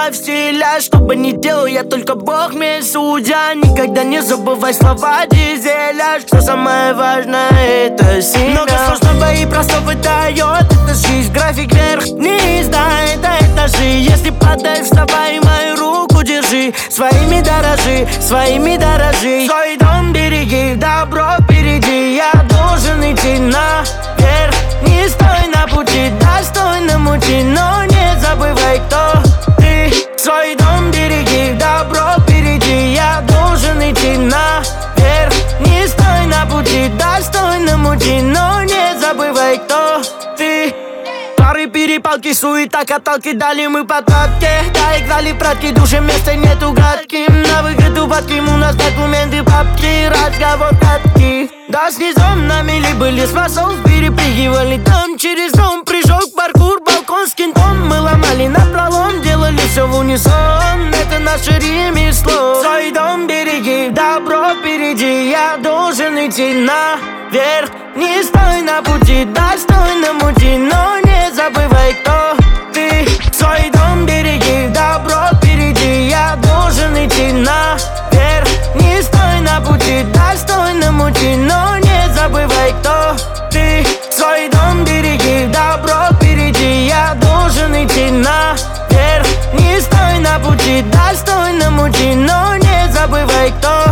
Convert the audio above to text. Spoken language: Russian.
Добавь стиля, что бы ни делал я, только Бог мне судья. Никогда не забывай слова Дизеля, что самое важное это семя. Много сложного и простого выдает эта жизнь. График вверх-вниз, да, это этажи. Если падаешь, вставай, мою руку держи. Своими дорожи, своими дорожи. Свой дом береги, добро впереди. Я должен идти наверх. Не стой на пути, достойном пути, но не забывай, кто ты. Свой дом береги, добро впереди. Я должен идти наверх. Не стой на пути, достойном пути, но не забывай, кто ты. Пары, перепалки, суета, каталки, дали мы по трапке. Да, играли в пратки, душе места нету гадким. На выгоду ватким, у нас документы, папки, разговор катки. Да, с низом на мели были, с фасов перепрыгивали. Там через дом, прыжок, паркур, балкон с кентом. Мы ломали напролом, делали все в унисон. Это наше ремесло. Свой дом береги, добро впереди. Я должен идти наверх. Не стой на пути, достойном пути, но не забывай, кто ты. Свой дом береги, добро впереди. Я должен идти наверх. Не стой на пути, достойном пути, но не забывай, кто ты. Свой дом береги, добро впереди. Я должен идти наверх. Не стой на пути, достойном пути, но не забывай, кто